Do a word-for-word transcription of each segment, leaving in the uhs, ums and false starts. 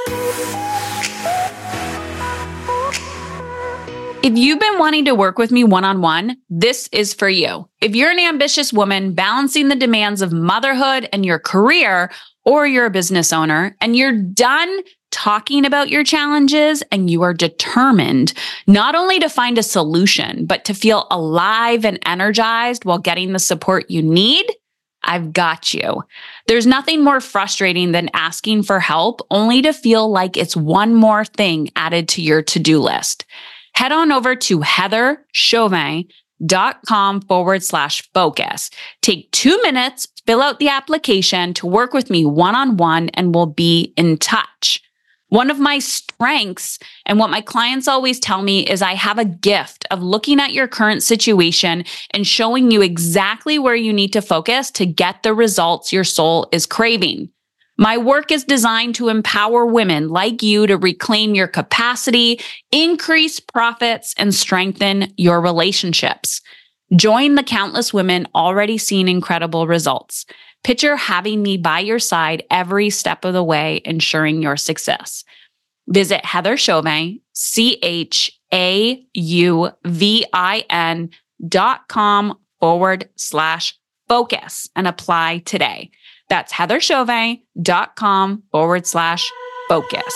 If you've been wanting to work with me one-on-one, this is for you. If you're an ambitious woman balancing the demands of motherhood and your career, or you're a business owner and you're done talking about your challenges and you are determined not only to find a solution, but to feel alive and energized while getting the support you need, I've got you. There's nothing more frustrating than asking for help only to feel like it's one more thing added to your to-do list. Head on over to heatherchauvin.com forward slash focus. Take two minutes, fill out the application to work with me one-on-one, and we'll be in touch. One of my strengths and what my clients always tell me is I have a gift of looking at your current situation and showing you exactly where you need to focus to get the results your soul is craving. My work is designed to empower women like you to reclaim your capacity, increase profits, and strengthen your relationships. Join the countless women already seeing incredible results. Picture having me by your side every step of the way, ensuring your success. Visit Heather Chauvin, C H A U V I N dot com forward slash focus and apply today. That's heatherchauvin.com forward slash focus.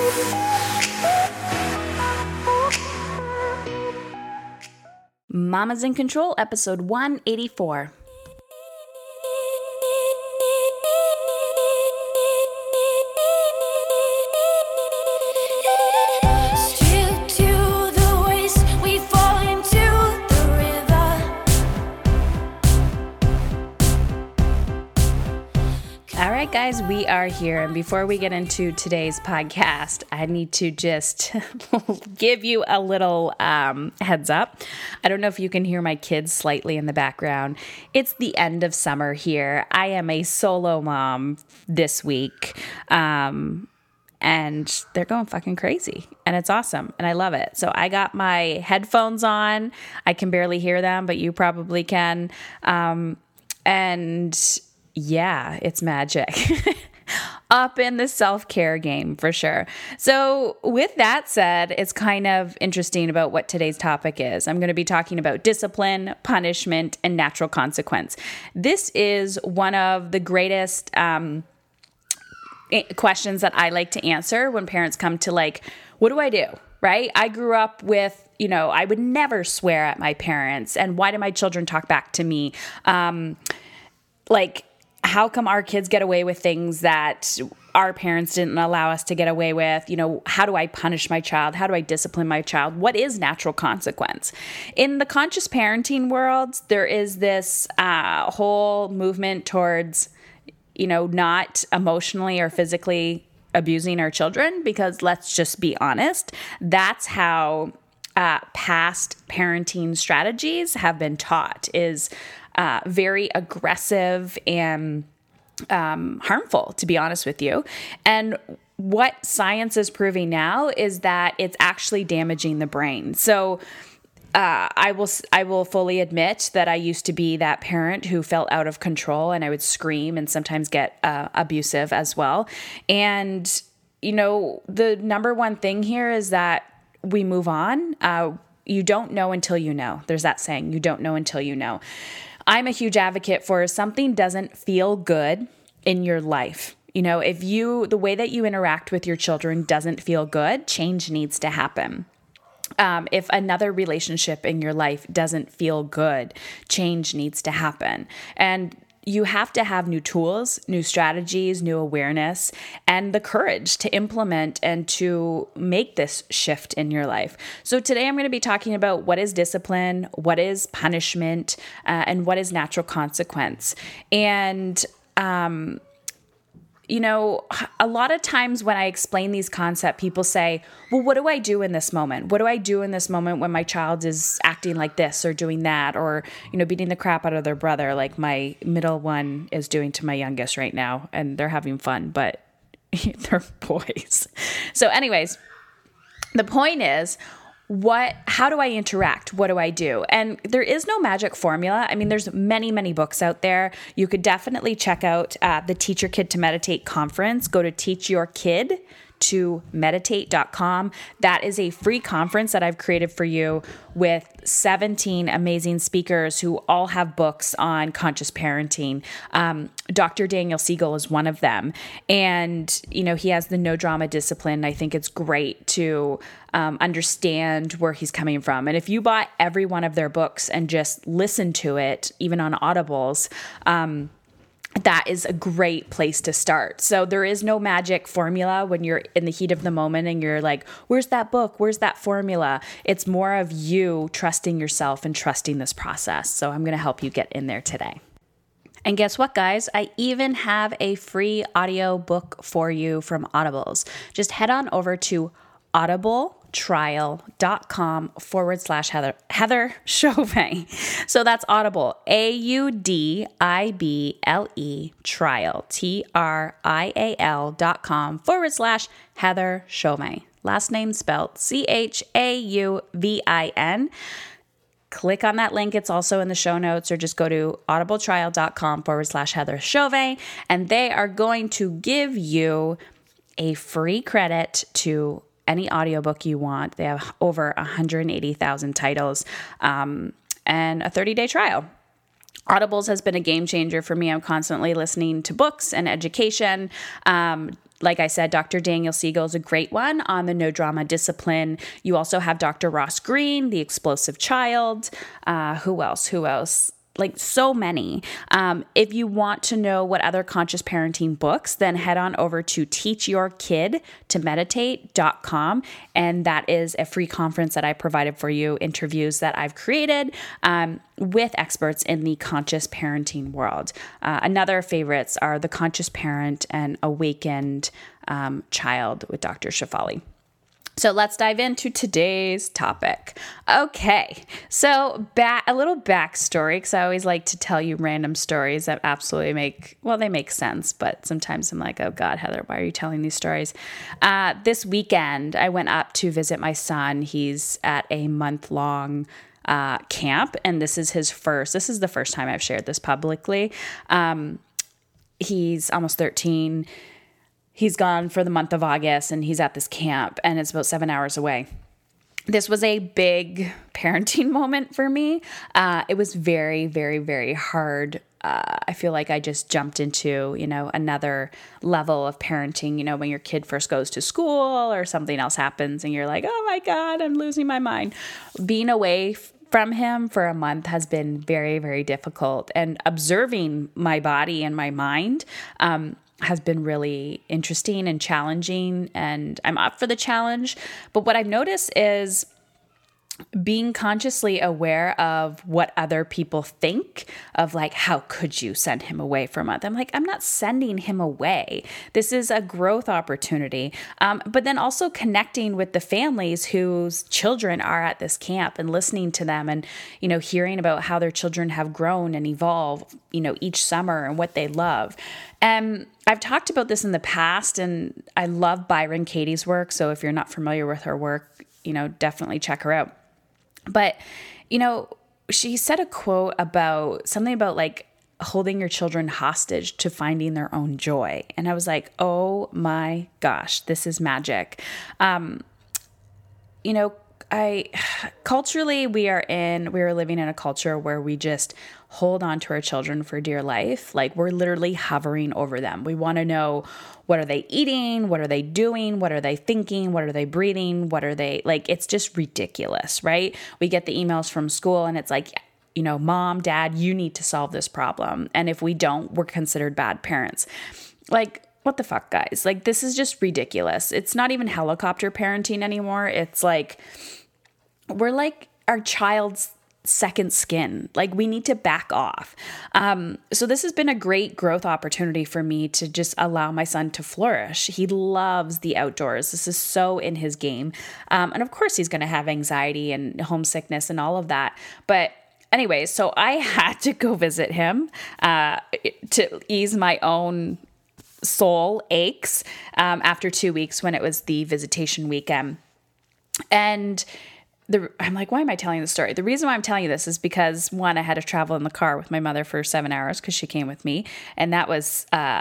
Mamas in Control, episode one eighty-four. Guys, we are here. And before we get into today's podcast, I need to just give you a little um, heads up. I don't know if you can hear my kids slightly in the background. It's the end of summer here. I am a solo mom this week. Um, and they're going fucking crazy. And it's awesome. And I love it. So I got my headphones on. I can barely hear them, but you probably can. Um, and yeah, it's magic. Up in the self-care game for sure. So with that said, it's kind of interesting about what today's topic is. I'm going to be talking about discipline, punishment, and natural consequence. This is one of the greatest um, questions that I like to answer when parents come to like, what do I do? Right? I grew up with, you know, I would never swear at my parents. And why do my children talk back to me? Um, like, how come our kids get away with things that our parents didn't allow us to get away with? You know, how do I punish my child? How do I discipline my child? What is natural consequence? In the conscious parenting world, there is this uh, whole movement towards, you know, not emotionally or physically abusing our children, because let's just be honest, that's how uh, past parenting strategies have been taught, is Uh, very aggressive and um, harmful, to be honest with you. And what science is proving now is that it's actually damaging the brain. So uh, I will I will fully admit that I used to be that parent who felt out of control, and I would scream and sometimes get uh, abusive as well. And, you know, the number one thing here is that we move on. Uh, you don't know until you know. There's that saying, you don't know until you know. I'm a huge advocate for something doesn't feel good in your life. You know, if you, the way that you interact with your children doesn't feel good, change needs to happen. Um, if another relationship in your life doesn't feel good, change needs to happen. And you have to have new tools, new strategies, new awareness, and the courage to implement and to make this shift in your life. So today I'm going to be talking about what is discipline, what is punishment, uh, and what is natural consequence. And, um, you know, a lot of times when I explain these concepts, people say, well, what do I do in this moment? What do I do in this moment when my child is acting like this or doing that, or, you know, beating the crap out of their brother, like my middle one is doing to my youngest right now, and they're having fun, but they're boys. So anyways, the point is, What, how do I interact? What do I do? And there is no magic formula. I mean, there's many, many books out there. You could definitely check out uh, the Teach Your Kid to Meditate conference. Go to teach your kid to meditate dot com. That is a free conference that I've created for you with seventeen amazing speakers who all have books on conscious parenting. Um, Doctor Daniel Siegel is one of them. And, you know, he has the No Drama Discipline. I think it's great to um, understand where he's coming from. And if you bought every one of their books and just listened to it, even on Audibles, um, that is a great place to start. So there is no magic formula when you're in the heat of the moment and you're like, where's that book? Where's that formula? It's more of you trusting yourself and trusting this process. So I'm going to help you get in there today. And guess what, guys? I even have a free audio book for you from Audibles. Just head on over to audibletrial.com forward slash Heather, Heather Chauvin. So that's Audible, A U D I B L E trial, T R I A L dot com forward slash Heather Chauvin. Last name spelled C H A U V I N. Click on that link. It's also in the show notes, or just go to audibletrial.com forward slash Heather Chauvin, and they are going to give you a free credit to any audiobook you want. They have over one hundred eighty thousand titles um, and a thirty-day trial. Audibles has been a game changer for me. I'm constantly listening to books and education. Um, Like I said, Doctor Daniel Siegel is a great one on the No Drama Discipline. You also have Doctor Ross Greene, The Explosive Child. Uh, who else? Who else? Like so many. Um, if you want to know what other conscious parenting books, then head on over to teach your kid to meditate dot com. And that is a free conference that I provided for you, interviews that I've created um, with experts in the conscious parenting world. Uh, another favorites are The Conscious Parent and Awakened um, Child with Doctor Shefali. So let's dive into today's topic. Okay, so back a little backstory, because I always like to tell you random stories that absolutely make, well, they make sense, but sometimes I'm like, oh God, Heather, why are you telling these stories? Uh, this weekend, I went up to visit my son. He's at a month-long uh, camp, and this is his first, this is the first time I've shared this publicly. Um, he's almost thirteen. He's gone for the month of August, and he's at this camp, and it's about seven hours away. This was a big parenting moment for me. Uh, it was very, very, very hard. Uh, I feel like I just jumped into, you know, another level of parenting, you know, when your kid first goes to school or something else happens and you're like, oh my God, I'm losing my mind. Being away from him for a month has been very, very difficult, and observing my body and my mind, um, has been really interesting and challenging, and I'm up for the challenge. But what I've noticed is being consciously aware of what other people think of, like, how could you send him away for a month? I'm like, I'm not sending him away. This is a growth opportunity. Um, but then also connecting with the families whose children are at this camp and listening to them and, you know, hearing about how their children have grown and evolved, you know, each summer and what they love. And I've talked about this in the past, and I love Byron Katie's work. So if you're not familiar with her work, you know, definitely check her out. But, you know, she said a quote about something about like holding your children hostage to finding their own joy. And I was like, oh my gosh, this is magic. Um, you know, I culturally we are in we are living in a culture where we just hold on to our children for dear life. Like, we're literally hovering over them. We want to know, what are they eating? What are they doing? What are they thinking? What are they breathing? What are they like? It's just ridiculous, right? We get the emails from school and it's like, you know, mom, dad, you need to solve this problem. And if we don't, we're considered bad parents. Like, what the fuck, guys? Like, this is just ridiculous. It's not even helicopter parenting anymore. It's like, we're like our child's second skin. Like, we need to back off. Um, so this has been a great growth opportunity for me to just allow my son to flourish. He loves the outdoors. This is so in his game. Um, and of course he's going to have anxiety and homesickness and all of that. But anyway, so I had to go visit him uh, to ease my own soul aches um, after two weeks when it was the visitation weekend. And The, I'm like, why am I telling this story? The reason why I'm telling you this is because, one, I had to travel in the car with my mother for seven hours because she came with me. And that was uh,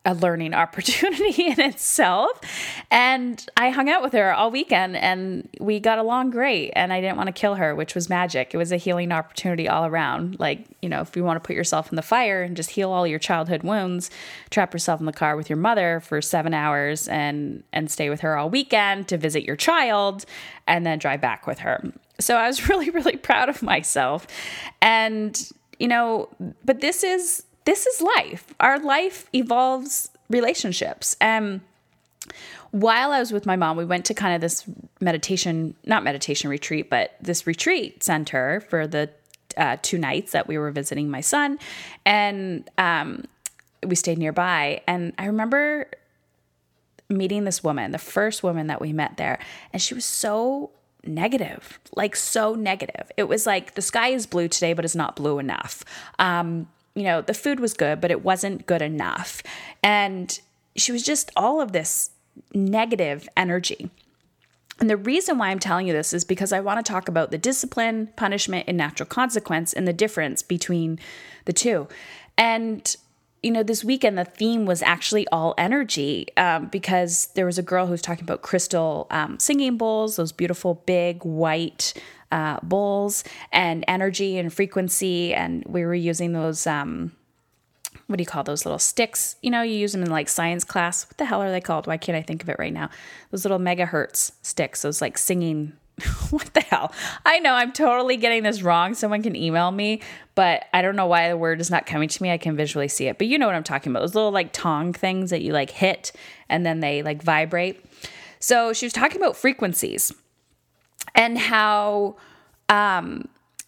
a learning opportunity in itself. And I hung out with her all weekend and we got along great. And I didn't want to kill her, which was magic. It was a healing opportunity all around. Like, you know, if you want to put yourself in the fire and just heal all your childhood wounds, trap yourself in the car with your mother for seven hours and, and stay with her all weekend to visit your child and then drive back with her. So I was really, really proud of myself. And, you know, but this is, This is life. Our life evolves relationships. And while I was with my mom, we went to kind of this meditation, not meditation retreat, but this retreat center for the uh, two nights that we were visiting my son. And um, we stayed nearby. And I remember meeting this woman, the first woman that we met there. And she was so negative, like so negative. It was like, the sky is blue today, but it's not blue enough. Um, You know, the food was good, but it wasn't good enough. And she was just all of this negative energy. And the reason why I'm telling you this is because I want to talk about the discipline, punishment, and natural consequence and the difference between the two. And, you know, this weekend, the theme was actually all energy um, because there was a girl who was talking about crystal um, singing bowls, those beautiful big white Uh, bowls and energy and frequency. And we were using those, um, what do you call those little sticks? You know, you use them in like science class. What the hell are they called? Why can't I think of it right now? Those little megahertz sticks, those like singing, what the hell? I know I'm totally getting this wrong. Someone can email me, but I don't know why the word is not coming to me. I can visually see it, but you know what I'm talking about. Those little like tong things that you like hit and then they like vibrate. So she was talking about frequencies. And how um,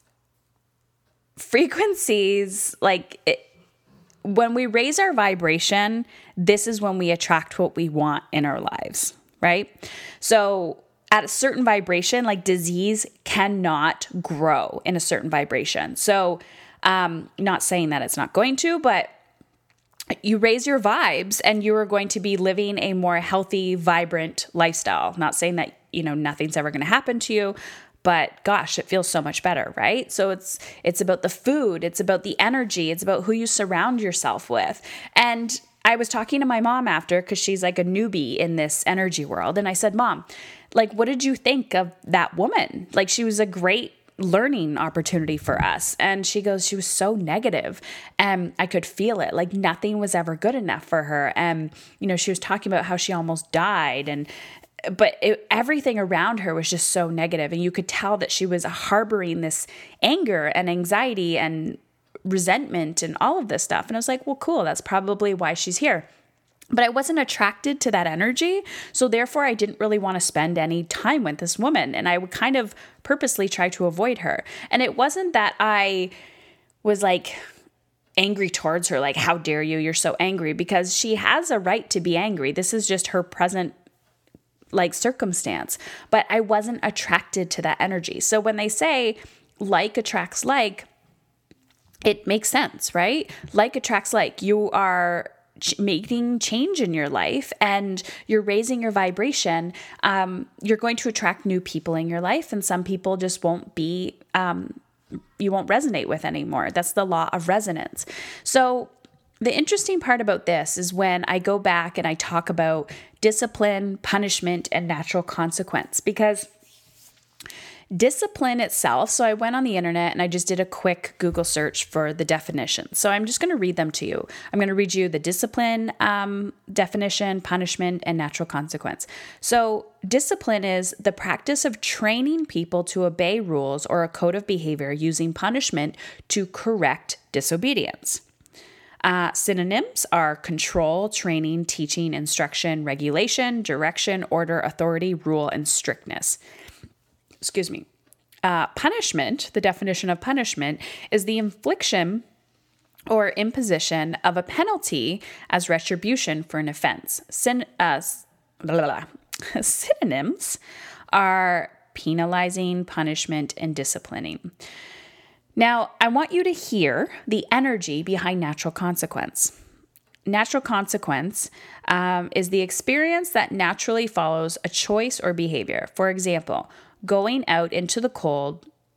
frequencies, like it, when we raise our vibration, this is when we attract what we want in our lives, right? So at a certain vibration, like disease cannot grow in a certain vibration. So um, not saying that it's not going to, but you raise your vibes and you are going to be living a more healthy, vibrant lifestyle. Not saying that, you know, nothing's ever going to happen to you, but gosh, it feels so much better, right? So it's it's about the food, it's about the energy, it's about who you surround yourself with. And I was talking to my mom after, because she's like a newbie in this energy world. And I said, Mom, like, what did you think of that woman? Like, she was a great learning opportunity for us. And she goes, she was so negative and I could feel it. Like nothing was ever good enough for her. And, you know, she was talking about how she almost died and but it, everything around her was just so negative. And you could tell that she was harboring this anger and anxiety and resentment and all of this stuff. And I was like, well, cool. That's probably why she's here. But I wasn't attracted to that energy. So therefore, I didn't really want to spend any time with this woman. And I would kind of purposely try to avoid her. And it wasn't that I was like angry towards her, like, how dare you? You're so angry, because she has a right to be angry. This is just her present like circumstance, but I wasn't attracted to that energy. So when they say like attracts like, it makes sense, right? Like attracts like. You are ch- making change in your life and you're raising your vibration. Um, you're going to attract new people in your life, and some people just won't be, um, you won't resonate with anymore. That's the law of resonance. So the interesting part about this is when I go back and I talk about discipline, punishment, and natural consequence, because discipline itself, so I went on the internet and I just did a quick Google search for the definition. So I'm just going to read them to you. I'm going to read you the discipline um, definition, punishment, and natural consequence. So discipline is the practice of training people to obey rules or a code of behavior using punishment to correct disobedience. Uh, synonyms are control, training, teaching, instruction, regulation, direction, order, authority, rule, and strictness. Excuse me. Uh, punishment, the definition of punishment, is the infliction or imposition of a penalty as retribution for an offense. Syn- uh, blah, blah, blah. Synonyms are penalizing, punishment, and disciplining. Now, I want you to hear the energy behind natural consequence. Natural consequence um, is the experience that naturally follows a choice or behavior. For example, going out into the cold,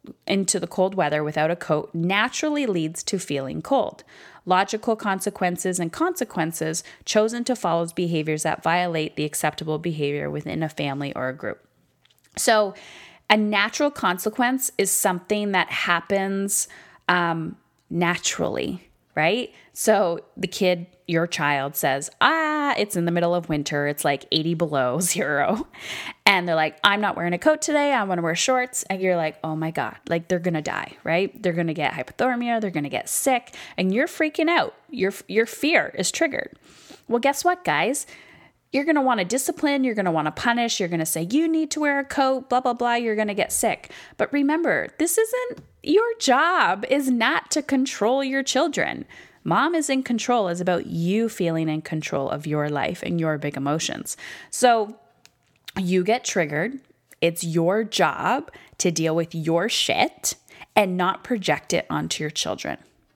into the cold weather without a coat naturally leads to feeling cold. Logical consequences and consequences chosen to follow behaviors that violate the acceptable behavior within a family or a group. So a natural consequence is something that happens um, naturally, right? So the kid, your child says, ah, it's in the middle of winter. It's like eighty below zero. And they're like, I'm not wearing a coat today. I want to wear shorts. And you're like, oh my God, like they're going to die, right? They're going to get hypothermia. They're going to get sick. And you're freaking out. Your, your fear is triggered. Well, guess what, guys? You're going to want to discipline. You're going to want to punish. You're going to say, you need to wear a coat, blah, blah, blah. You're going to get sick. But remember, this isn't your job is not to control your children. Mom is in control. It's about you feeling in control of your life and your big emotions. So you get triggered. It's your job to deal with your shit and not project it onto your children.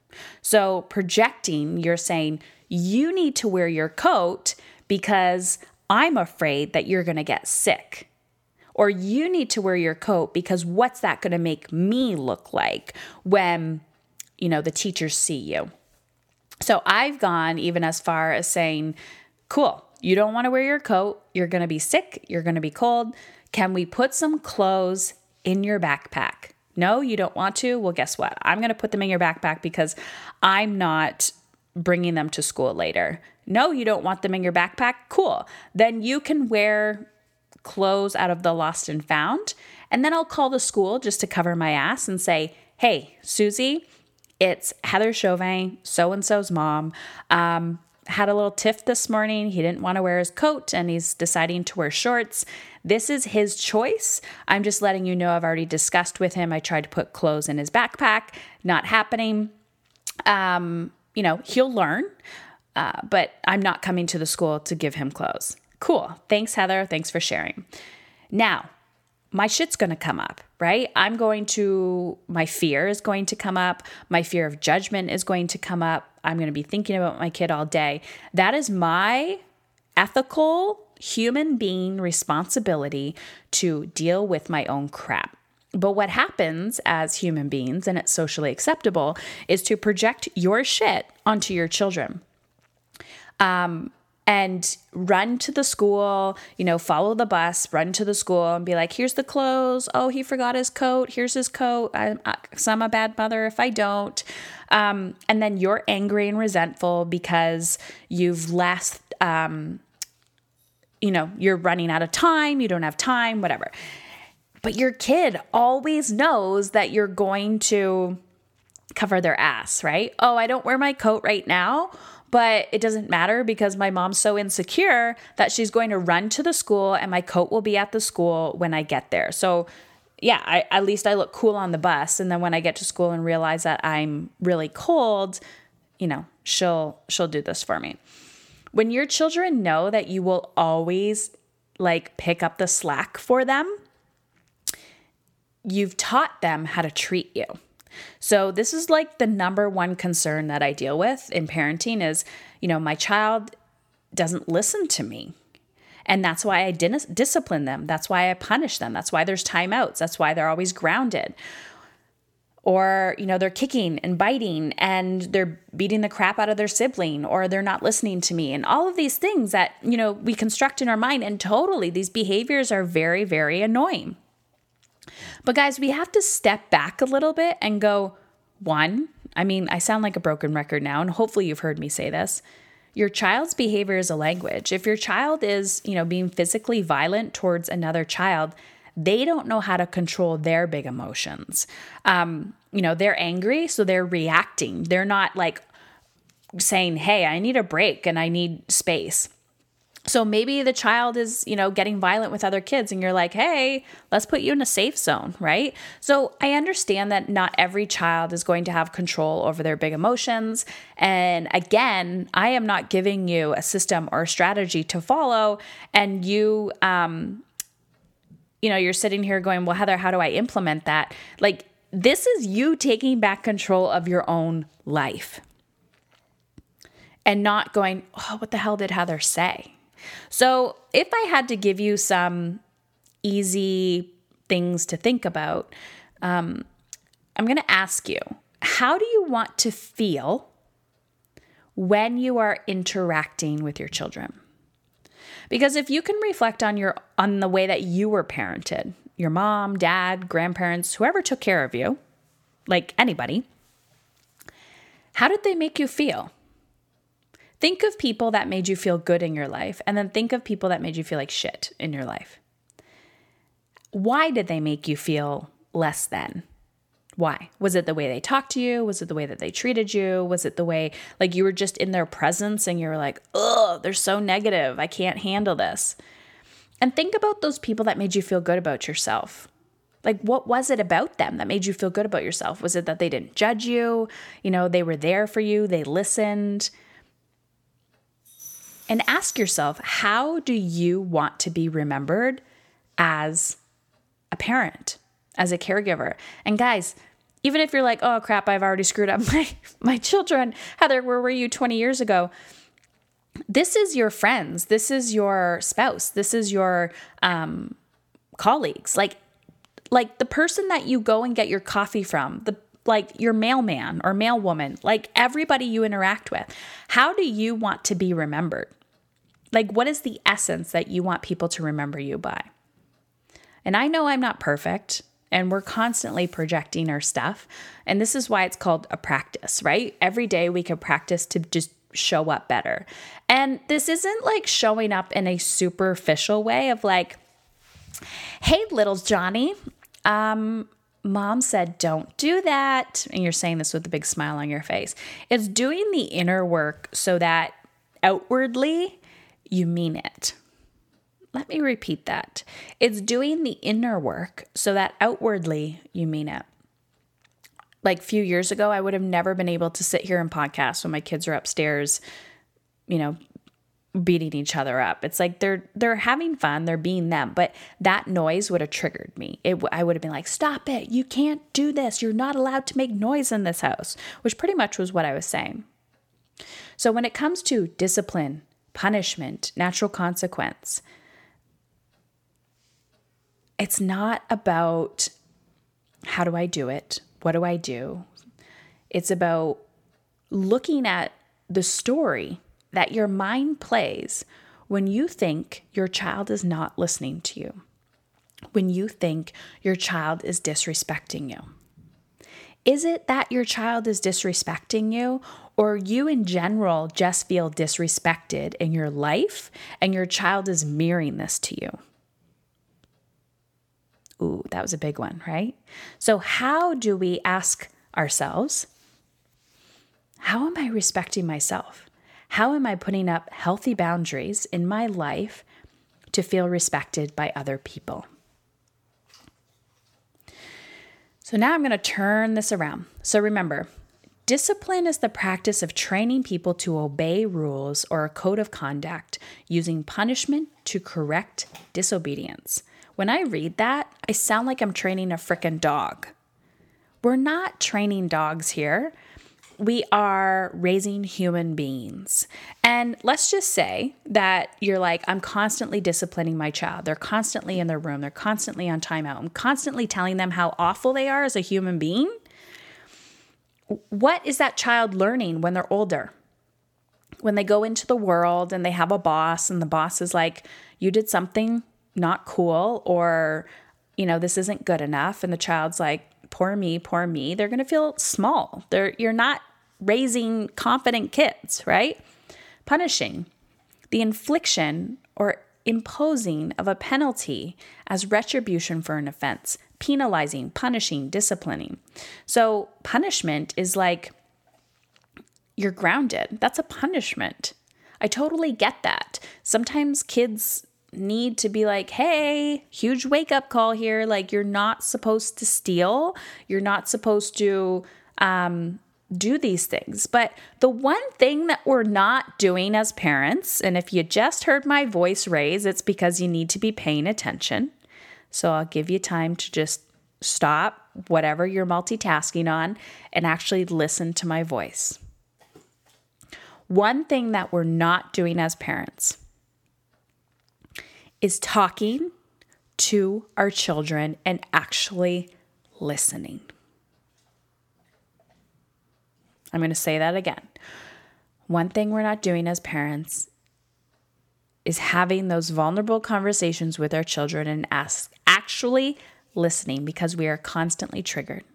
So projecting, you're saying, you need to wear your coat because I'm afraid that you're going to get sick. Or you need to wear your coat because what's that going to make me look like when, you know, the teachers see you? So I've gone even as far as saying, cool, you don't want to wear your coat. You're going to be sick. You're going to be cold. Can we put some clothes in your backpack? No, you don't want to? Well, guess what? I'm going to put them in your backpack because I'm not bringing them to school later. No, you don't want them in your backpack? Cool. Then you can wear clothes out of the lost and found. And then I'll call the school just to cover my ass and say, hey, Susie, it's Heather Chauvin, so-and-so's mom. Um, had a little tiff this morning. He didn't want to wear his coat and he's deciding to wear shorts. This is his choice. I'm just letting you know I've already discussed with him. I tried to put clothes in his backpack. Not happening. Um, you know, he'll learn, uh, but I'm not coming to the school to give him clothes. Cool. Thanks, Heather. Thanks for sharing. Now, my shit's going to come up, right? I'm going to, my fear is going to come up. My fear of judgment is going to come up. I'm going to be thinking about my kid all day. That is my ethical human being responsibility to deal with my own crap. But what happens as human beings, and it's socially acceptable, is to project your shit onto your children. Um, And run to the school, you know, follow the bus, run to the school and be like, here's the clothes. Oh, he forgot his coat. Here's his coat. I'm, I'm a bad mother if I don't. Um, and then you're angry and resentful because you've left, um, you know, you're running out of time. You don't have time, whatever. But your kid always knows that you're going to cover their ass, right? Oh, I don't wear my coat right now. But it doesn't matter because my mom's so insecure that she's going to run to the school and my coat will be at the school when I get there. So yeah, I, at least I look cool on the bus. And then when I get to school and realize that I'm really cold, you know, she'll, she'll do this for me. When your children know that you will always like pick up the slack for them, you've taught them how to treat you. So this is like the number one concern that I deal with in parenting is, you know, my child doesn't listen to me. And that's why I didn't discipline them. That's why I punish them. That's why there's timeouts. That's why they're always grounded. Or, you know, they're kicking and biting and they're beating the crap out of their sibling or they're not listening to me. And all of these things that, you know, we construct in our mind. And totally, these behaviors are very, very annoying. But guys, we have to step back a little bit and go, one, I mean, I sound like a broken record now, and hopefully you've heard me say this. Your child's behavior is a language. If your child is, you know, being physically violent towards another child, they don't know how to control their big emotions. Um, you know, they're angry, so they're reacting. They're not like saying, hey, I need a break and I need space. So maybe the child is, you know, getting violent with other kids and you're like, hey, let's put you in a safe zone, right? So I understand that not every child is going to have control over their big emotions. And again, I am not giving you a system or a strategy to follow. And you, um, you know, you're sitting here going, well, Heather, how do I implement that? Like, this is you taking back control of your own life and not going, oh, what the hell did Heather say? So if I had to give you some easy things to think about, um, I'm going to ask you, how do you want to feel when you are interacting with your children? Because if you can reflect on your on the way that you were parented, your mom, dad, grandparents, whoever took care of you, like anybody, how did they make you feel? Think of people that made you feel good in your life, and then think of people that made you feel like shit in your life. Why did they make you feel less than? Why? Was it the way they talked to you? Was it the way that they treated you? Was it the way, like, you were just in their presence and you were like, oh, they're so negative. I can't handle this. And think about those people that made you feel good about yourself. Like, what was it about them that made you feel good about yourself? Was it that they didn't judge you? You know, they were there for you. They listened. And ask yourself, how do you want to be remembered as a parent, as a caregiver? And guys, even if you're like, oh crap, I've already screwed up my, my children. Heather, where were you twenty years ago? This is your friends. This is your spouse. This is your um, colleagues. Like, like the person that you go and get your coffee from, the like your mailman or mailwoman, like everybody you interact with. How do you want to be remembered? Like, what is the essence that you want people to remember you by? And I know I'm not perfect, and we're constantly projecting our stuff. And this is why it's called a practice, right? Every day we can practice to just show up better. And this isn't like showing up in a superficial way of like, hey, little Johnny, um, mom said, don't do that. And you're saying this with a big smile on your face. It's doing the inner work so that outwardly you mean it. Let me repeat that. It's doing the inner work so that outwardly you mean it. Like a few years ago, I would have never been able to sit here and podcast when my kids are upstairs, you know, beating each other up. It's like they're they're having fun, they're being them, but that noise would have triggered me. It, I would have been like, stop it, you can't do this. You're not allowed to make noise in this house, which pretty much was what I was saying. So when it comes to discipline, punishment, natural consequence, it's not about how do I do it? What do I do? It's about looking at the story that your mind plays when you think your child is not listening to you, when you think your child is disrespecting you. Is it that your child is disrespecting you, or you in general just feel disrespected in your life and your child is mirroring this to you? Ooh, that was a big one, right? So how do we ask ourselves, how am I respecting myself? How am I putting up healthy boundaries in my life to feel respected by other people? So now I'm going to turn this around. So remember, discipline is the practice of training people to obey rules or a code of conduct using punishment to correct disobedience. When I read that, I sound like I'm training a frickin' dog. We're not training dogs here. We are raising human beings. And let's just say that you're like, I'm constantly disciplining my child. They're constantly in their room. They're constantly on timeout. I'm constantly telling them how awful they are as a human being. What is that child learning when they're older? When they go into the world and they have a boss and the boss is like, you did something not cool, or, you know, this isn't good enough. And the child's like, poor me, poor me. They're going to feel small. They're, you're not raising confident kids, right? Punishing, the infliction or imposing of a penalty as retribution for an offense, penalizing, punishing, disciplining. So punishment is like you're grounded. That's a punishment. I totally get that. Sometimes kids need to be like, hey, huge wake up call here. Like, you're not supposed to steal. You're not supposed to um, do these things. But the one thing that we're not doing as parents, and if you just heard my voice raise, it's because you need to be paying attention. So I'll give you time to just stop whatever you're multitasking on and actually listen to my voice. One thing that we're not doing as parents is talking to our children and actually listening. I'm going to say that again. One thing we're not doing as parents is having those vulnerable conversations with our children and ask, actually listening, because we are constantly triggered.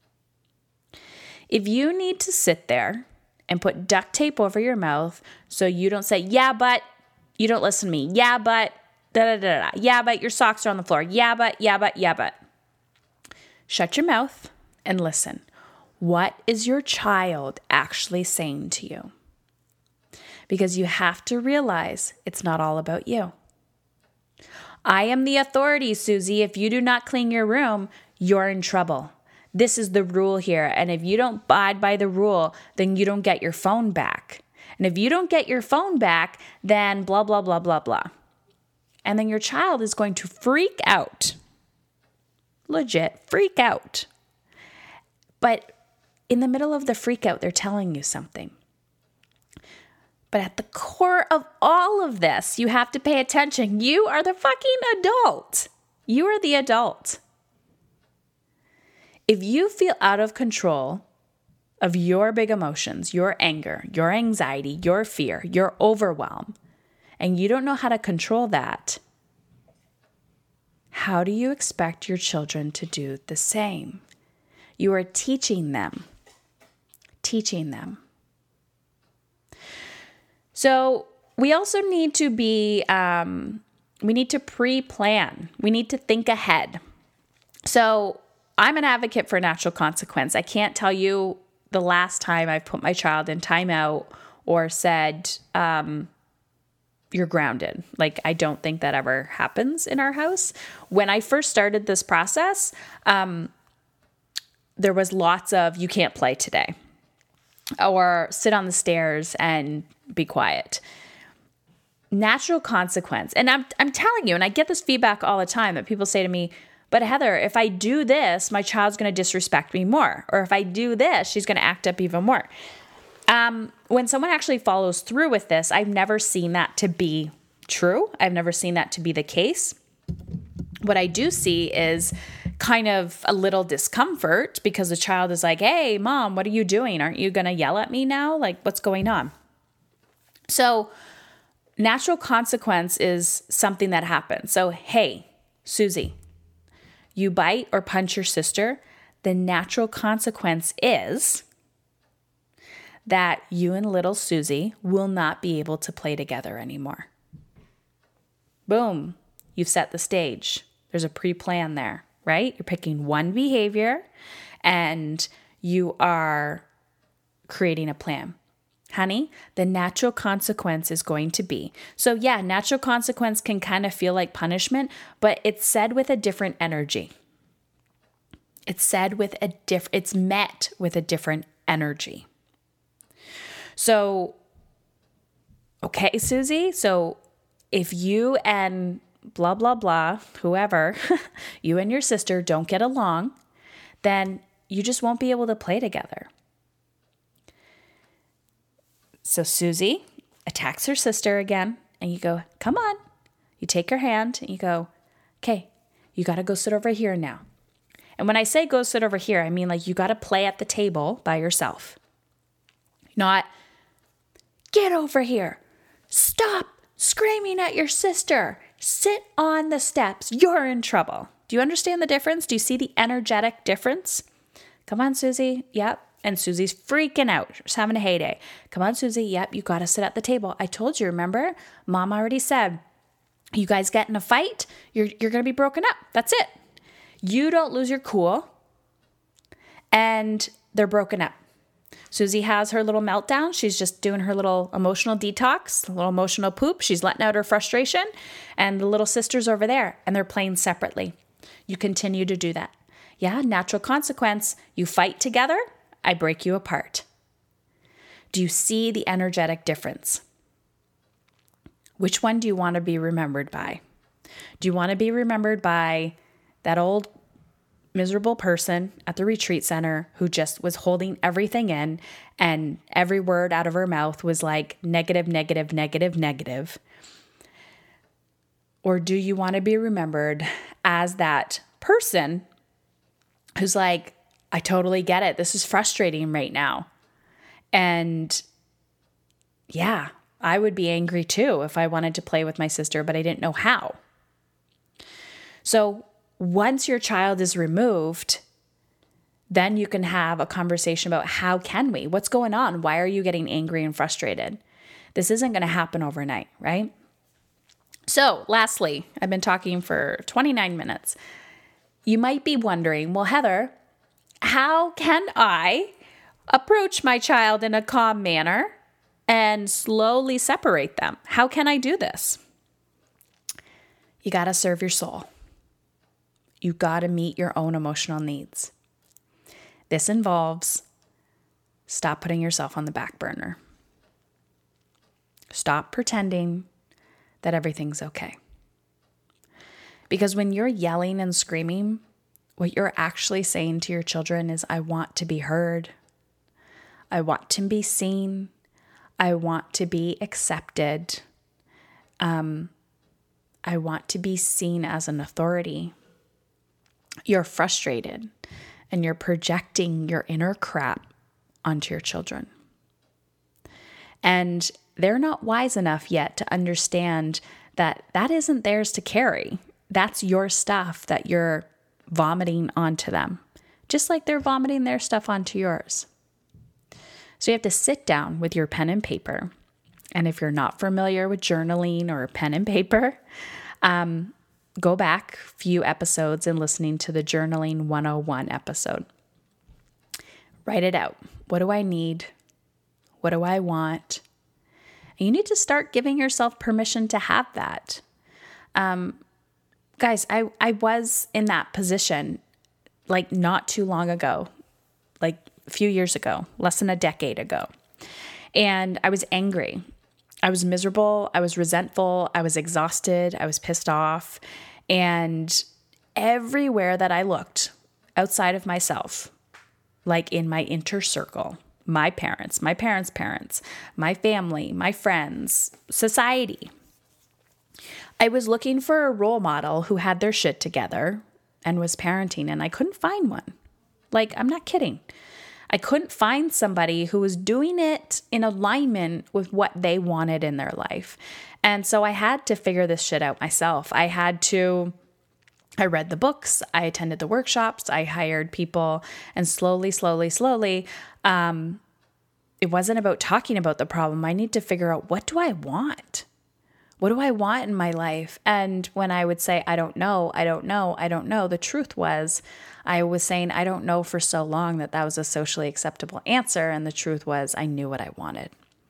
If you need to sit there and put duct tape over your mouth so you don't say, yeah, but you don't listen to me. Yeah, but da da da da. Yeah, but your socks are on the floor. Yeah, but, yeah, but, yeah, but. Shut your mouth and listen. What is your child actually saying to you? Because you have to realize it's not all about you. I am the authority, Susie. If you do not clean your room, you're in trouble. This is the rule here. And if you don't abide by the rule, then you don't get your phone back. And if you don't get your phone back, then blah, blah, blah, blah, blah. And then your child is going to freak out. Legit, freak out. But in the middle of the freak out, they're telling you something. But at the core of all of this, you have to pay attention. You are the fucking adult. You are the adult. If you feel out of control of your big emotions, your anger, your anxiety, your fear, your overwhelm, and you don't know how to control that, how do you expect your children to do the same? You are teaching them. Teaching them. So we also need to be, um, we need to pre-plan. We need to think ahead. So I'm an advocate for natural consequence. I can't tell you the last time I've put my child in timeout or said, um, you're grounded. Like, I don't think that ever happens in our house. When I first started this process, um, there was lots of, you can't play today, or sit on the stairs and be quiet. Natural consequence. And I'm I'm telling you, and I get this feedback all the time that people say to me, but Heather, if I do this, my child's going to disrespect me more. Or if I do this, she's going to act up even more. Um, when someone actually follows through with this, I've never seen that to be true. I've never seen that to be the case. What I do see is kind of a little discomfort because the child is like, hey, mom, what are you doing? Aren't you going to yell at me now? Like, what's going on? So natural consequence is something that happens. So, hey, Susie, you bite or punch your sister, the natural consequence is that you and little Susie will not be able to play together anymore. Boom, you've set the stage. There's a pre-plan there, right? You're picking one behavior and you are creating a plan. Honey, the natural consequence is going to be. So yeah, natural consequence can kind of feel like punishment, but it's said with a different energy. It's said with a diff, it's met with a different energy. So, okay, Susie, so if you and blah, blah, blah, whoever, you and your sister don't get along, then you just won't be able to play together. So Susie attacks her sister again, and you go, come on. You take her hand, and you go, okay, you got to go sit over here now. And when I say go sit over here, I mean like you got to play at the table by yourself. Not, get over here. Stop screaming at your sister. Sit on the steps. You're in trouble. Do you understand the difference? Do you see the energetic difference? Come on, Susie. Yep. And Susie's freaking out. She's having a heyday. Come on, Susie. Yep, you got to sit at the table. I told you, remember? Mom already said, you guys get in a fight, you're you're going to be broken up. That's it. You don't lose your cool, and they're broken up. Susie has her little meltdown. She's just doing her little emotional detox, a little emotional poop. She's letting out her frustration, and the little sister's over there, and they're playing separately. You continue to do that. Yeah, natural consequence. You fight together, I break you apart. Do you see the energetic difference? Which one do you want to be remembered by? Do you want to be remembered by that old miserable person at the retreat center who just was holding everything in and every word out of her mouth was like negative, negative, negative, negative? Or do you want to be remembered as that person who's like, I totally get it. This is frustrating right now. And yeah, I would be angry too if I wanted to play with my sister, but I didn't know how. So once your child is removed, then you can have a conversation about how can we? What's going on? Why are you getting angry and frustrated? This isn't going to happen overnight, right? So lastly, I've been talking for twenty-nine minutes. You might be wondering, well, Heather, how can I approach my child in a calm manner and slowly separate them? How can I do this? You got to serve your soul. You got to meet your own emotional needs. This involves stop putting yourself on the back burner. Stop pretending that everything's okay. Because when you're yelling and screaming, what you're actually saying to your children is, I want to be heard. I want to be seen. I want to be accepted. Um, I want to be seen as an authority. You're frustrated and you're projecting your inner crap onto your children. And they're not wise enough yet to understand that that isn't theirs to carry. That's your stuff that you're vomiting onto them, just like they're vomiting their stuff onto yours. So you have to sit down with your pen and paper. And if you're not familiar with journaling or pen and paper, um, go back a few episodes and listening to the Journaling one oh one episode. Write it out. What do I need? What do I want? And you need to start giving yourself permission to have that. Um, guys, I, I was in that position like not too long ago, like a few years ago, less than a decade ago. And I was angry. I was miserable. I was resentful. I was exhausted. I was pissed off. And everywhere that I looked outside of myself, like in my inner circle, my parents, my parents' parents, my family, my friends, society, I was looking for a role model who had their shit together and was parenting, and I couldn't find one. Like, I'm not kidding. I couldn't find somebody who was doing it in alignment with what they wanted in their life. And so I had to figure this shit out myself. I had to, I read the books, I attended the workshops, I hired people, and slowly, slowly, slowly, um, it wasn't about talking about the problem. I need to figure out, what do I want? What do I want in my life? And when I would say, I don't know, I don't know, I don't know, the truth was I was saying, I don't know for so long that that was a socially acceptable answer. And the truth was I knew what I wanted.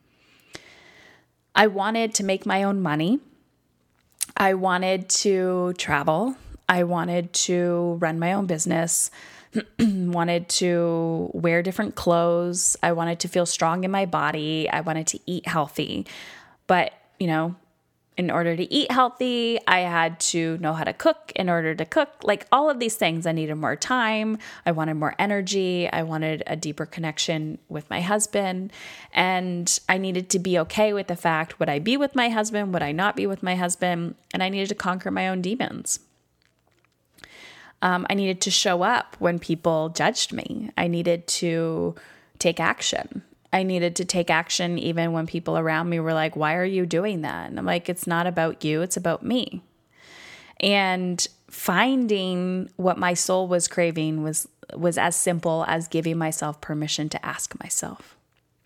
I wanted to make my own money. I wanted to travel. I wanted to run my own business, wanted to wear different clothes. I wanted to feel strong in my body. I wanted to eat healthy. But, you know, in order to eat healthy, I had to know how to cook. In order to cook, like all of these things, I needed more time. I wanted more energy. I wanted a deeper connection with my husband. And I needed to be okay with the fact, would I be with my husband? Would I not be with my husband? And I needed to conquer my own demons. Um, I needed to show up when people judged me. I needed to take action. I needed to take action even when people around me were like, why are you doing that? And I'm like, it's not about you, it's about me. And finding what my soul was craving was, was as simple as giving myself permission to ask myself.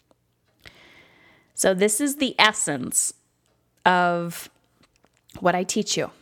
So this is the essence of what I teach you.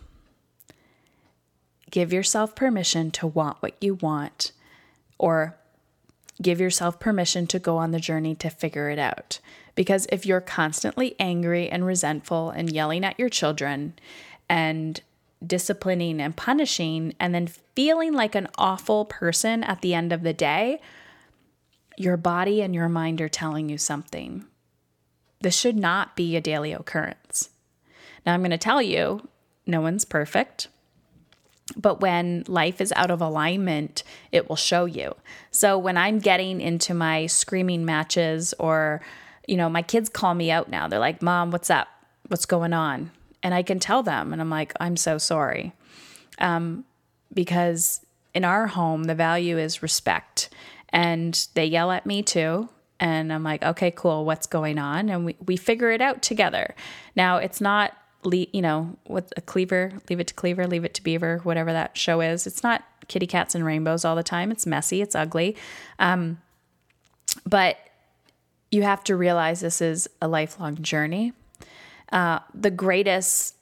Give yourself permission to want what you want, or give yourself permission to go on the journey to figure it out. Because if you're constantly angry and resentful and yelling at your children and disciplining and punishing and then feeling like an awful person at the end of the day, your body and your mind are telling you something. This should not be a daily occurrence. Now, I'm going to tell you, no one's perfect. But when life is out of alignment, it will show you. So when I'm getting into my screaming matches, or, you know, my kids call me out now. They're like, Mom, what's up? What's going on? And I can tell them, and I'm like, I'm so sorry. Um, because in our home, the value is respect. And they yell at me too. And I'm like, okay, cool. What's going on? And we, we figure it out together. Now it's not, le- you know, with a Cleaver, Leave It to Cleaver, Leave It to Beaver, whatever that show is. It's not kitty cats and rainbows all the time. It's messy. It's ugly. Um, but you have to realize this is a lifelong journey. Uh, the greatest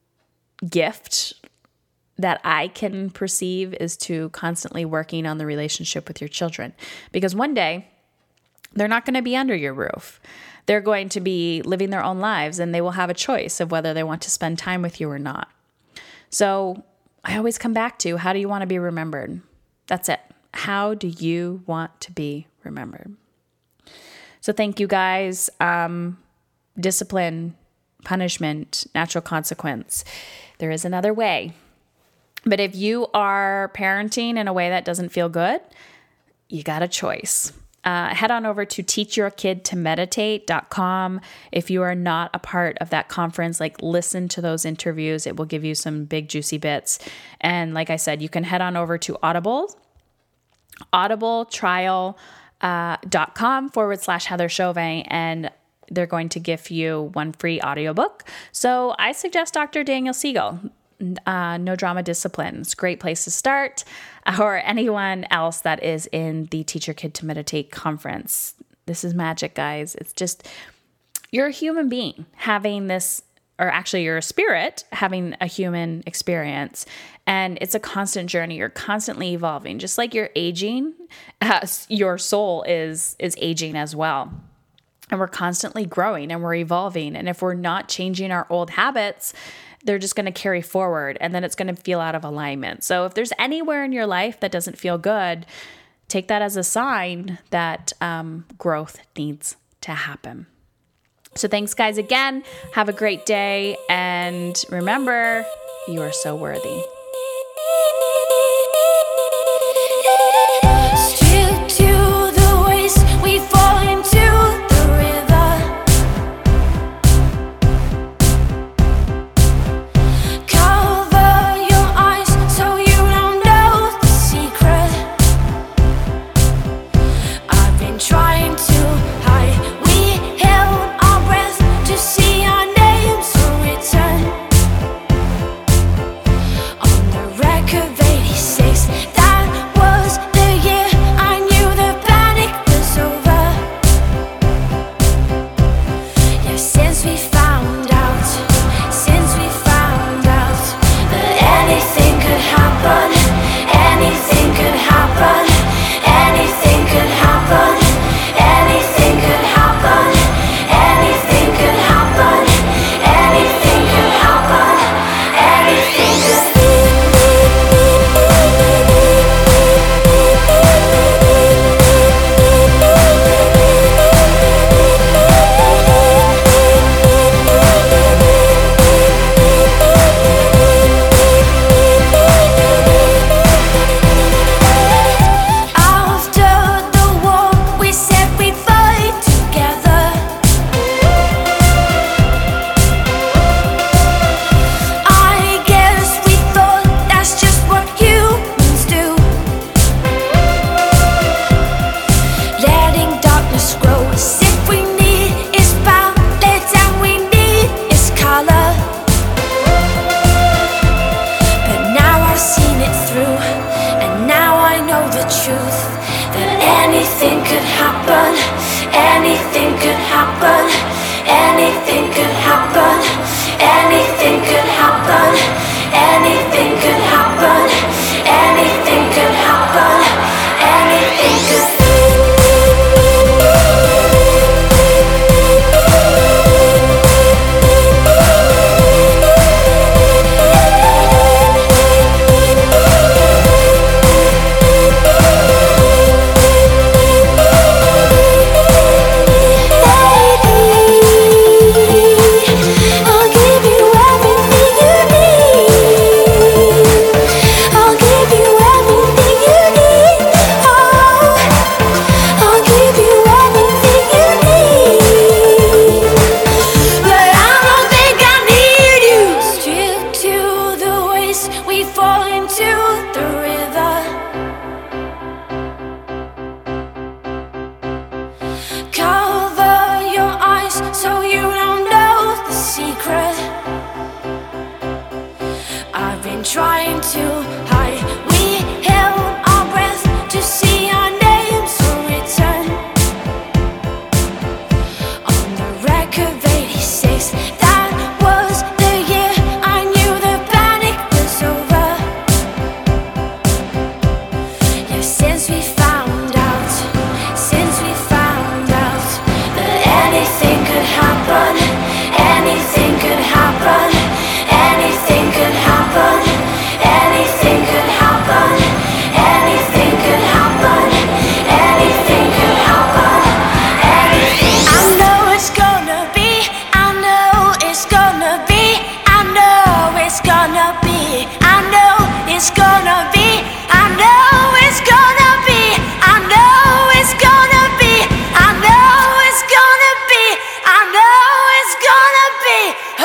gift that I can perceive is to constantly working on the relationship with your children, because one day they're not going to be under your roof. They're going to be living their own lives, and they will have a choice of whether they want to spend time with you or not. So I always come back to, how do you want to be remembered? That's it. How do you want to be remembered? So thank you guys. Um, discipline, punishment, natural consequence. There is another way. But if you are parenting in a way that doesn't feel good, you got a choice. Uh, head on over to teach your kid to meditate dot com. If you are not a part of that conference, like listen to those interviews. It will give you some big juicy bits. And like I said, you can head on over to Audible, audibletrial uh, dot com forward slash Heather Chauvin, and they're going to give you one free audiobook. So I suggest Doctor Daniel Siegel. Uh, No Drama Discipline. It's a great place to start. Or anyone else that is in the Teach Your Kid to Meditate conference. This is magic, guys. It's just, you're a human being having this, or actually you're a spirit having a human experience. And it's a constant journey. You're constantly evolving. Just like you're aging, uh, your soul is is aging as well. And we're constantly growing and we're evolving. And if we're not changing our old habits, they're just going to carry forward, and then it's going to feel out of alignment. So if there's anywhere in your life that doesn't feel good, take that as a sign that um, growth needs to happen. So thanks, guys, again. Have a great day. And remember, you are so worthy. been trying to hide. We held our breath to see our names return. On the wreck of eighty-six, that was the year I knew the panic was over. Yeah, since we found out, since we found out that anything could happen, anything could happen, anything could happen, anything could happen, anything could happen, anything could happen, anything. I know it's gonna be, I know it's gonna be, I know it's gonna be, I know it's gonna be, I know it's gonna be, I know it's gonna be, I know it's gonna be, I know it's gonna be.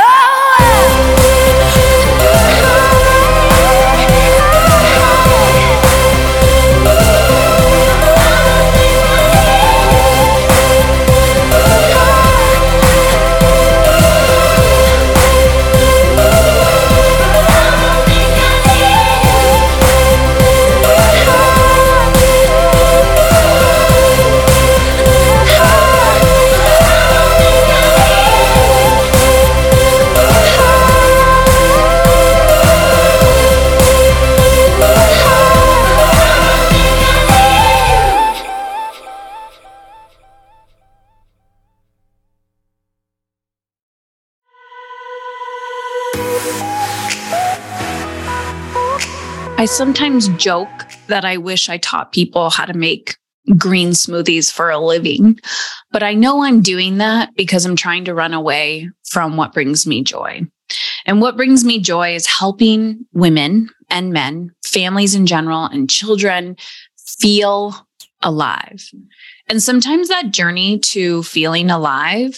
I sometimes joke that I wish I taught people how to make green smoothies for a living, but I know I'm doing that because I'm trying to run away from what brings me joy. And what brings me joy is helping women and men, families in general, and children feel alive. And sometimes that journey to feeling alive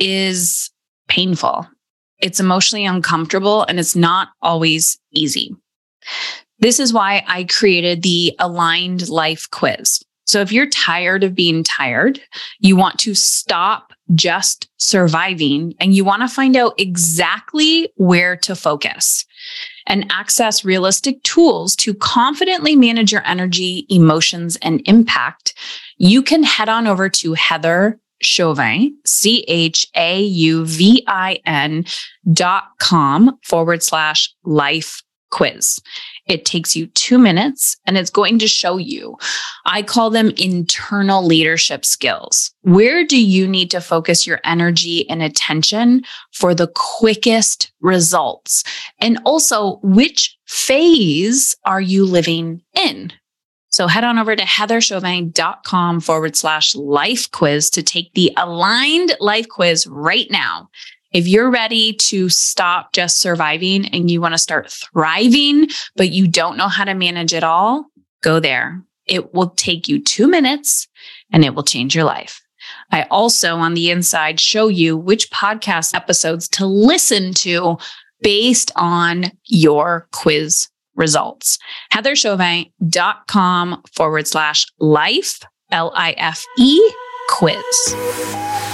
is painful. It's emotionally uncomfortable, and it's not always easy. This is why I created the Aligned Life Quiz. So if you're tired of being tired, you want to stop just surviving, and you want to find out exactly where to focus and access realistic tools to confidently manage your energy, emotions, and impact, you can head on over to Heather Chauvin, C H A U V I N dot com forward slash life quiz. It takes you two minutes and it's going to show you, I call them internal leadership skills. Where do you need to focus your energy and attention for the quickest results? And also, which phase are you living in? So head on over to heather chauvin dot com forward slash life quiz to take the Aligned Life Quiz right now. If you're ready to stop just surviving and you want to start thriving, but you don't know how to manage it all, go there. It will take you two minutes and it will change your life. I also, on the inside, show you which podcast episodes to listen to based on your quiz results. heather chauvin dot com forward slash life, L I F E, quiz.